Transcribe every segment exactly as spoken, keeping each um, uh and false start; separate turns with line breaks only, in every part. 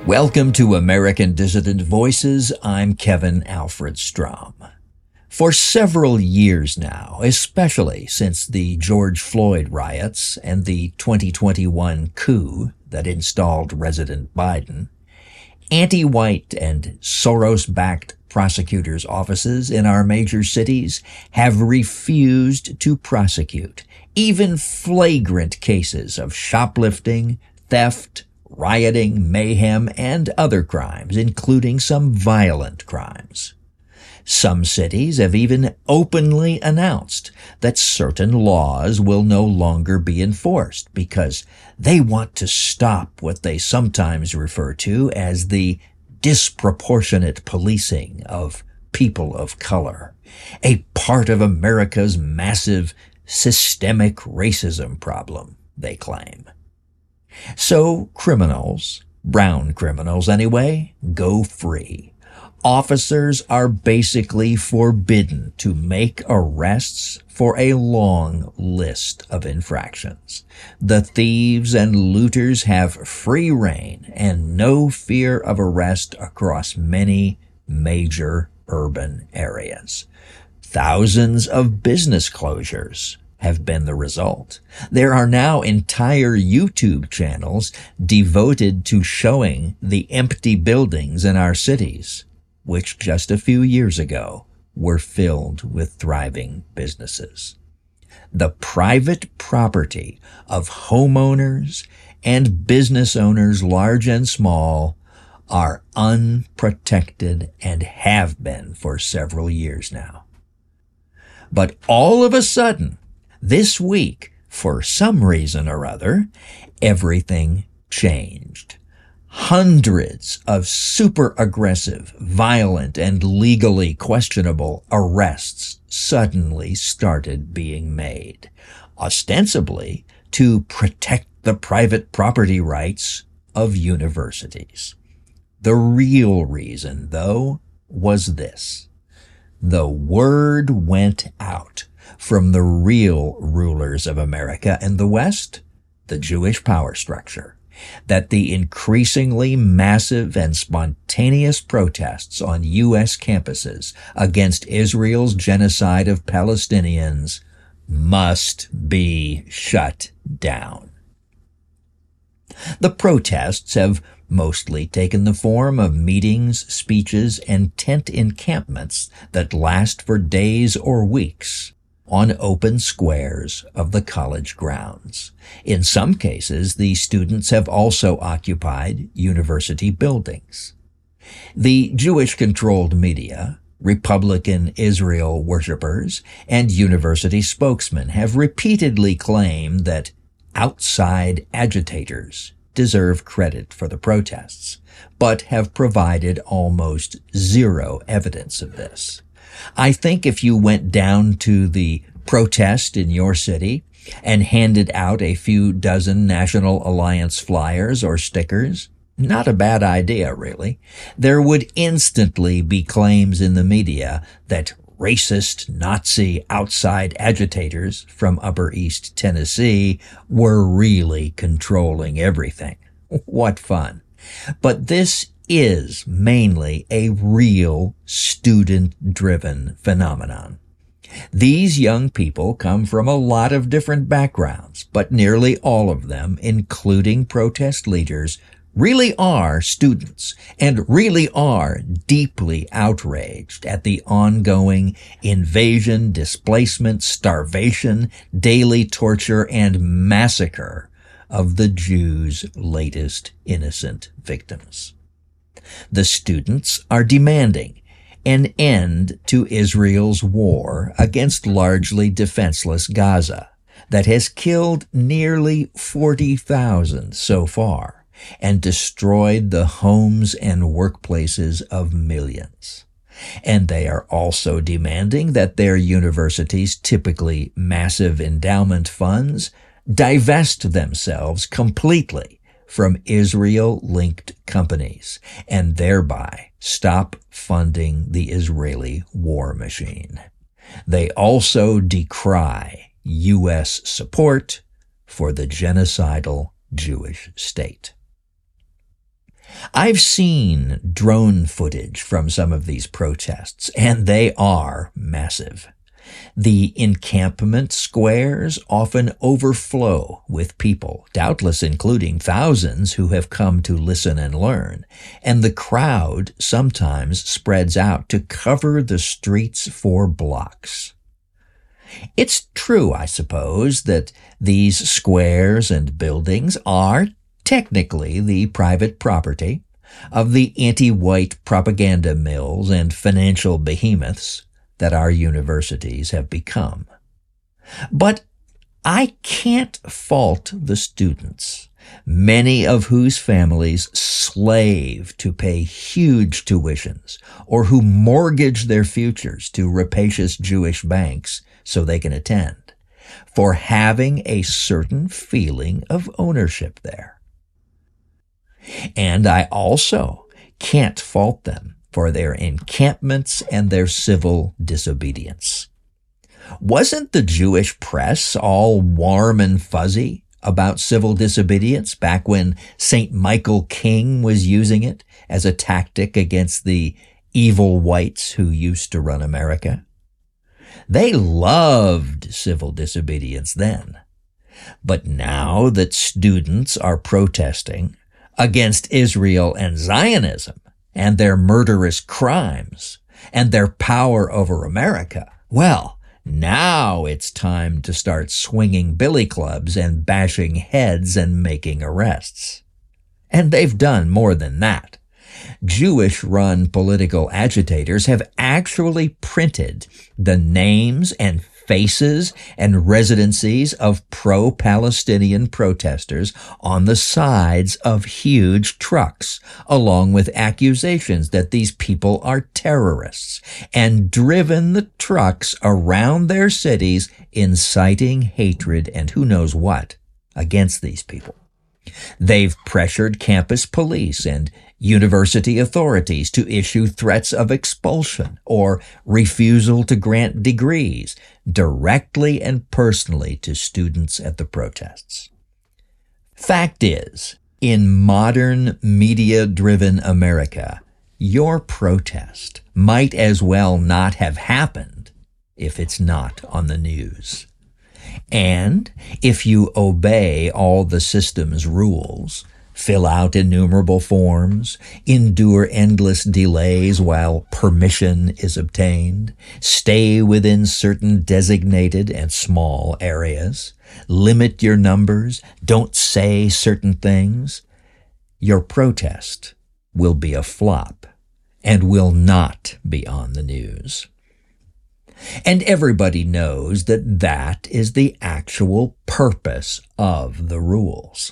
Welcome to American Dissident Voices. I'm Kevin Alfred Strom. For several years now, especially since the George Floyd riots and the twenty twenty-one coup that installed President Biden, anti-white and Soros-backed prosecutors' offices in our major cities have refused to prosecute even flagrant cases of shoplifting, theft, rioting, mayhem, and other crimes, including some violent crimes. Some cities have even openly announced that certain laws will no longer be enforced because they want to stop what they sometimes refer to as the disproportionate policing of people of color, a part of America's massive systemic racism problem, they claim. So criminals, brown criminals anyway, go free. Officers are basically forbidden to make arrests for a long list of infractions. The thieves and looters have free rein and no fear of arrest across many major urban areas. Thousands of business closures have been the result. There are now entire YouTube channels devoted to showing the empty buildings in our cities, which just a few years ago were filled with thriving businesses. The private property of homeowners and business owners, large and small, are unprotected and have been for several years now. But all of a sudden, this week, for some reason or other, everything changed. Hundreds of super aggressive, violent, and legally questionable arrests suddenly started being made, ostensibly to protect the private property rights of universities. The real reason, though, was this. The word went out from the real rulers of America and the West, the Jewish power structure, that the increasingly massive and spontaneous protests on U S campuses against Israel's genocide of Palestinians must be shut down. The protests have mostly taken the form of meetings, speeches, and tent encampments that last for days or weeks on open squares of the college grounds. In some cases, the students have also occupied university buildings. The Jewish-controlled media, Republican Israel worshippers, and university spokesmen have repeatedly claimed that outside agitators deserve credit for the protests, but have provided almost zero evidence of this. I think if you went down to the protest in your city and handed out a few dozen National Alliance flyers or stickers, not a bad idea, really, there would instantly be claims in the media that racist Nazi outside agitators from Upper East Tennessee were really controlling everything. What fun. But this is mainly a real student-driven phenomenon. These young people come from a lot of different backgrounds, but nearly all of them, including protest leaders, really are students and really are deeply outraged at the ongoing invasion, displacement, starvation, daily torture, and massacre of the Jews' latest innocent victims. The students are demanding an end to Israel's war against largely defenseless Gaza that has killed nearly forty thousand so far and destroyed the homes and workplaces of millions. And they are also demanding that their universities' typically massive endowment funds divest themselves completely from Israel-linked companies and thereby stop funding the Israeli war machine. They also decry U S support for the genocidal Jewish state. I've seen drone footage from some of these protests, and they are massive. The encampment squares often overflow with people, doubtless including thousands who have come to listen and learn, and the crowd sometimes spreads out to cover the streets for blocks. It's true, I suppose, that these squares and buildings are technically the private property of the anti-white propaganda mills and financial behemoths that our universities have become. But I can't fault the students, many of whose families slave to pay huge tuitions or who mortgage their futures to rapacious Jewish banks so they can attend, for having a certain feeling of ownership there. And I also can't fault them for their encampments and their civil disobedience. Wasn't the Jewish press all warm and fuzzy about civil disobedience back when Saint Michael King was using it as a tactic against the evil whites who used to run America? They loved civil disobedience then. But now that students are protesting against Israel and Zionism and their murderous crimes and their power over America, well, now it's time to start swinging billy clubs and bashing heads and making arrests. And they've done more than that. Jewish-run political agitators have actually printed the names and faces and residencies of pro-Palestinian protesters on the sides of huge trucks, along with accusations that these people are terrorists, and driven the trucks around their cities, inciting hatred and who knows what against these people. They've pressured campus police and university authorities to issue threats of expulsion or refusal to grant degrees directly and personally to students at the protests. Fact is, in modern media-driven America, your protest might as well not have happened if it's not on the news. And if you obey all the system's rules, fill out innumerable forms, endure endless delays while permission is obtained, stay within certain designated and small areas, limit your numbers, don't say certain things, your protest will be a flop and will not be on the news. And everybody knows that that is the actual purpose of the rules.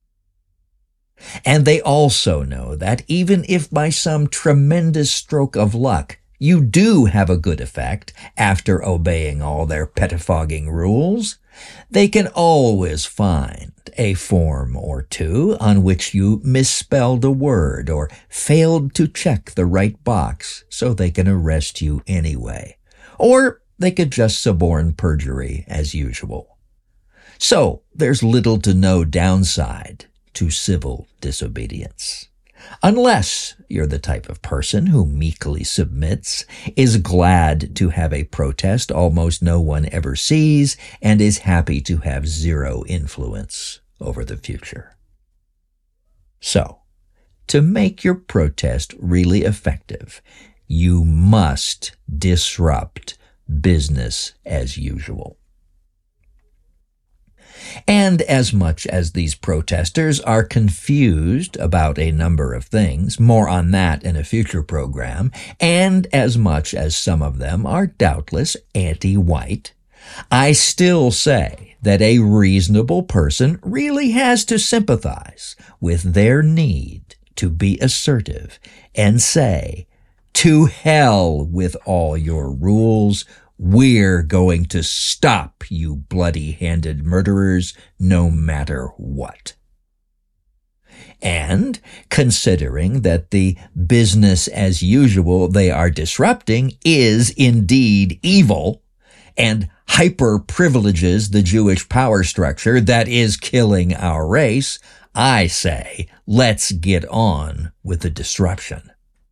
And they also know that even if by some tremendous stroke of luck you do have a good effect after obeying all their pettifogging rules, they can always find a form or two on which you misspelled a word or failed to check the right box so they can arrest you anyway. Or they could just suborn perjury as usual. So there's little to no downside to civil disobedience. Unless you're the type of person who meekly submits, is glad to have a protest almost no one ever sees, and is happy to have zero influence over the future. So, to make your protest really effective, you must disrupt business as usual. And as much as these protesters are confused about a number of things, more on that in a future program, and as much as some of them are doubtless anti-white, I still say that a reasonable person really has to sympathize with their need to be assertive and say, "To hell with all your rules. We're going to stop you bloody-handed murderers no matter what." And considering that the business as usual they are disrupting is indeed evil and hyper-privileges the Jewish power structure that is killing our race, I say, let's get on with the disruption.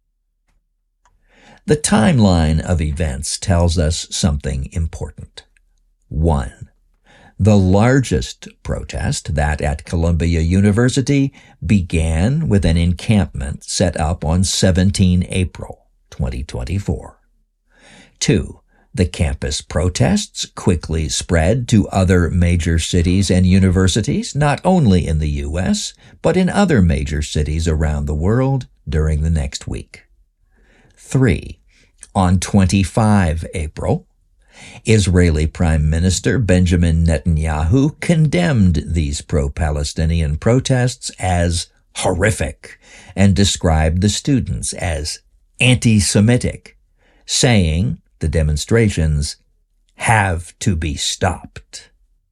The timeline of events tells us something important. One, the largest protest, that at Columbia University, began with an encampment set up on the seventeenth of April, twenty twenty-four. Two, the campus protests quickly spread to other major cities and universities, not only in the U S, but in other major cities around the world during the next week. Three, on the twenty-fifth of April, Israeli Prime Minister Benjamin Netanyahu condemned these pro-Palestinian protests as horrific and described the students as anti-Semitic, saying the demonstrations have to be stopped.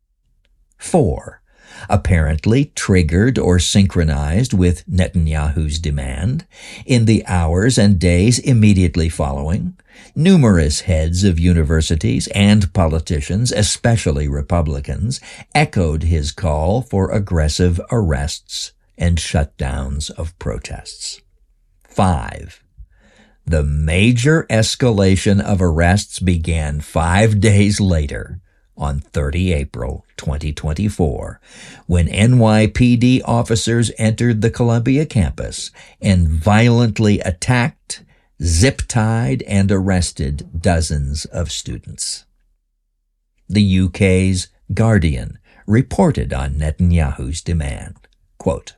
Four, apparently triggered or synchronized with Netanyahu's demand, in the hours and days immediately following, numerous heads of universities and politicians, especially Republicans, echoed his call for aggressive arrests and shutdowns of protests. Five, the major escalation of arrests began five days later, on the thirtieth of April, twenty twenty-four, when N Y P D officers entered the Columbia campus and violently attacked, zip-tied, and arrested dozens of students. The U K's Guardian reported on Netanyahu's demand. Quote,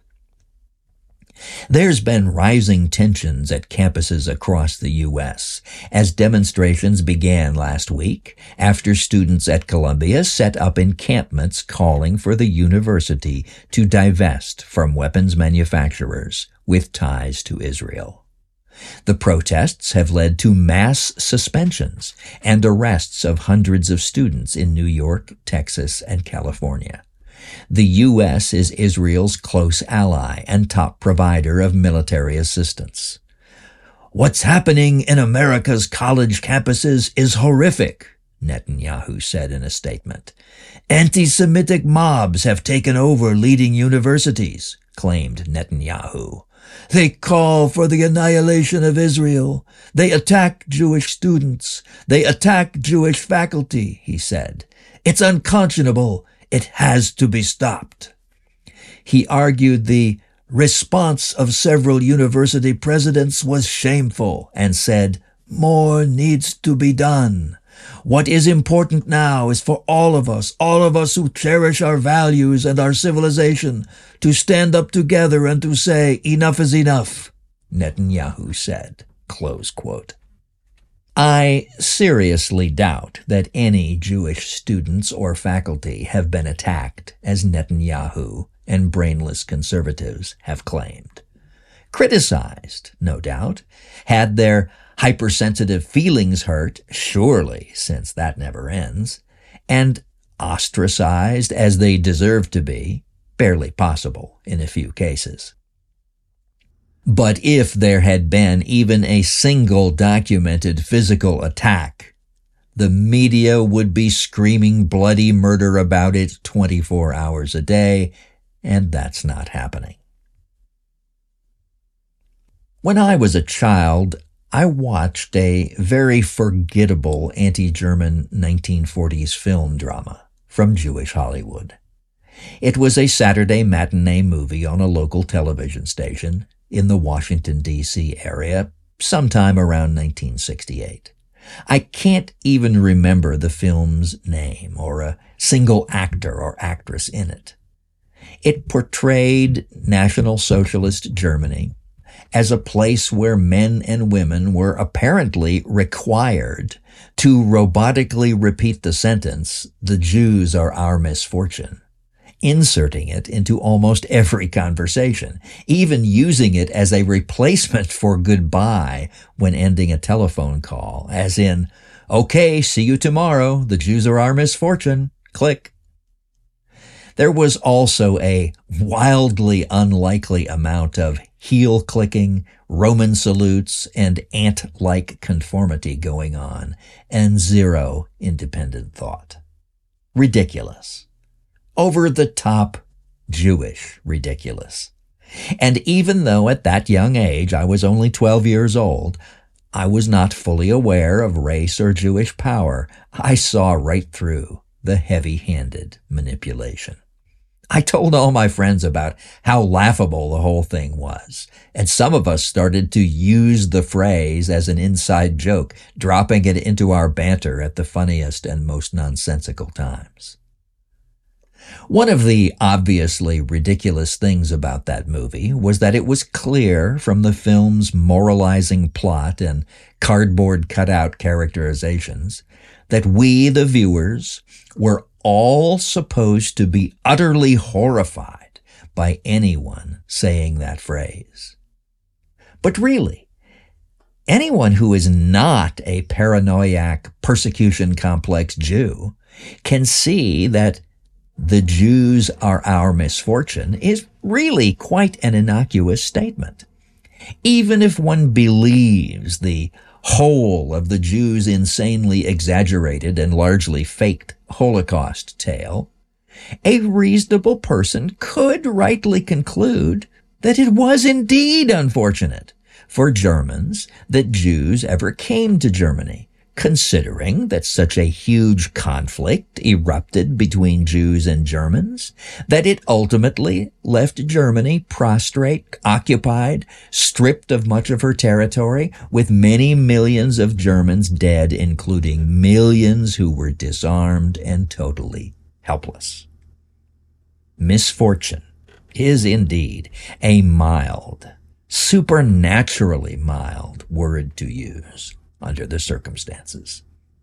there's been rising tensions at campuses across the U S as demonstrations began last week after students at Columbia set up encampments calling for the university to divest from weapons manufacturers with ties to Israel. The protests have led to mass suspensions and arrests of hundreds of students in New York, Texas, and California. The U S is Israel's close ally and top provider of military assistance. What's happening in America's college campuses is horrific, Netanyahu said in a statement. Anti-Semitic mobs have taken over leading universities, claimed Netanyahu. They call for the annihilation of Israel. They attack Jewish students. They attack Jewish faculty, he said. It's unconscionable. It has to be stopped. He argued the response of several university presidents was shameful and said, more needs to be done. What is important now is for all of us, all of us who cherish our values and our civilization, to stand up together and to say, enough is enough, Netanyahu said. Close quote. I seriously doubt that any Jewish students or faculty have been attacked as Netanyahu and brainless conservatives have claimed. Criticized, no doubt, had their hypersensitive feelings hurt, surely, since that never ends, and ostracized as they deserve to be, barely possible in a few cases. But if there had been even a single documented physical attack, the media would be screaming bloody murder about it twenty-four hours a day, and that's not happening. When I was a child, I watched a very forgettable anti-German nineteen forties film drama from Jewish Hollywood. It was a Saturday matinee movie on a local television station in the Washington, D C area, sometime around nineteen sixty-eight. I can't even remember the film's name or a single actor or actress in it. It portrayed National Socialist Germany as a place where men and women were apparently required to robotically repeat the sentence, "The Jews are our misfortune," inserting it into almost every conversation, even using it as a replacement for goodbye when ending a telephone call, as in, "Okay, see you tomorrow, the Jews are our misfortune, click." There was also a wildly unlikely amount of heel-clicking, Roman salutes, and ant-like conformity going on, and zero independent thought. Ridiculous. Over the top, Jewish ridiculous. And even though at that young age I was only twelve years old, I was not fully aware of race or Jewish power. I saw right through the heavy-handed manipulation. I told all my friends about how laughable the whole thing was, and some of us started to use the phrase as an inside joke, dropping it into our banter at the funniest and most nonsensical times. One of the obviously ridiculous things about that movie was that it was clear from the film's moralizing plot and cardboard cutout characterizations that we, the viewers, were all supposed to be utterly horrified by anyone saying that phrase. But really, anyone who is not a paranoiac, persecution complex Jew can see that "the Jews are our misfortune" is really quite an innocuous statement. Even if one believes the whole of the Jews' insanely exaggerated and largely faked Holocaust tale, a reasonable person could rightly conclude that it was indeed unfortunate for Germans that Jews ever came to Germany, considering that such a huge conflict erupted between Jews and Germans, that it ultimately left Germany prostrate, occupied, stripped of much of her territory, with many millions of Germans dead, including millions who were disarmed and totally helpless. Misfortune is indeed a mild, supernaturally mild word to use under the circumstances.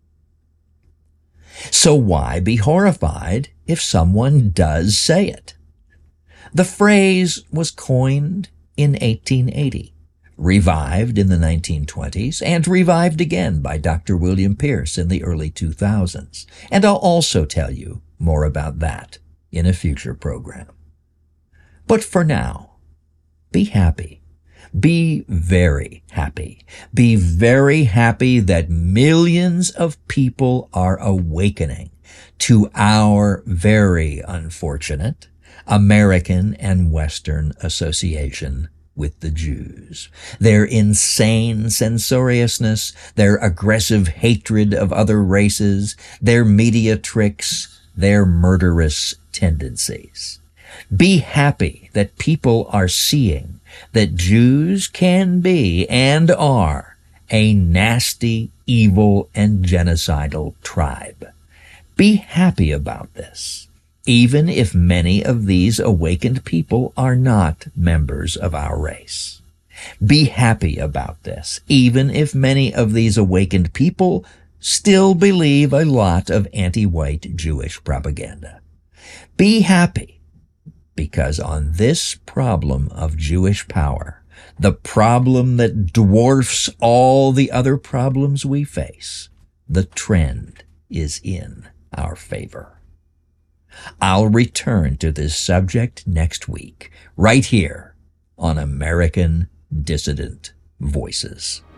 So why be horrified if someone does say it? The phrase was coined in eighteen eighty, revived in the nineteen twenties, and revived again by Doctor William Pierce in the early two thousands. And I'll also tell you more about that in a future program. But for now, be happy. Be very happy. Be very happy that millions of people are awakening to our very unfortunate American and Western association with the Jews. Their insane censoriousness, their aggressive hatred of other races, their media tricks, their murderous tendencies. Be happy that people are seeing that Jews can be and are a nasty, evil, and genocidal tribe. Be happy about this, even if many of these awakened people are not members of our race. Be happy about this, even if many of these awakened people still believe a lot of anti-white Jewish propaganda. Be happy, because on this problem of Jewish power, the problem that dwarfs all the other problems we face, the trend is in our favor. I'll return to this subject next week, right here on American Dissident Voices.